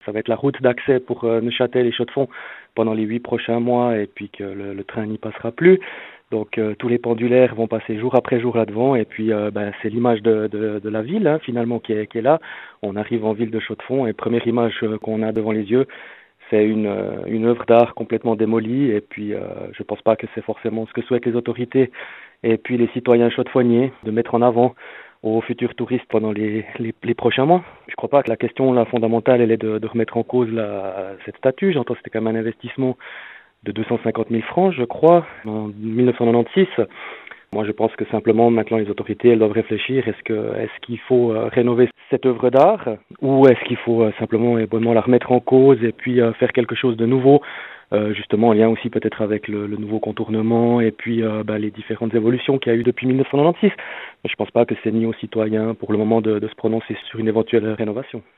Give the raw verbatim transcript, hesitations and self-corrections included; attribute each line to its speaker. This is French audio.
Speaker 1: Ça va être la route d'accès pour euh, Neuchâtel et Chaux-de-Fonds pendant les huit prochains mois et puis que le, le train n'y passera plus. Donc euh, tous les pendulaires vont passer jour après jour là-devant et puis euh, ben, c'est l'image de, de, de la ville hein, finalement qui est, qui est là. On arrive en ville de Chaux-de-Fonds et première image euh, qu'on a devant les yeux, c'est une, euh, une œuvre d'art complètement démolie et puis euh, je pense pas que c'est forcément ce que souhaitent les autorités et puis les citoyens chaudefonniers de mettre en avant aux futurs touristes pendant les, les, les prochains mois. Je crois pas que la question la fondamentale elle est de, de remettre en cause la, cette statue. J'entends que c'était quand même un investissement de deux cent cinquante mille francs, je crois, en mille neuf cent quatre-vingt-seize. Moi, je pense que simplement, maintenant, les autorités, elles doivent réfléchir. Est-ce que, est-ce qu'il faut euh, rénover cette œuvre d'art ou est-ce qu'il faut euh, simplement et bonnement la remettre en cause et puis euh, faire quelque chose de nouveau, euh, justement en lien aussi peut-être avec le, le nouveau contournement et puis euh, bah, les différentes évolutions qu'il y a eu depuis mille neuf cent quatre-vingt-seize. Je pense pas que c'est ni aux citoyens pour le moment de, de se prononcer sur une éventuelle rénovation.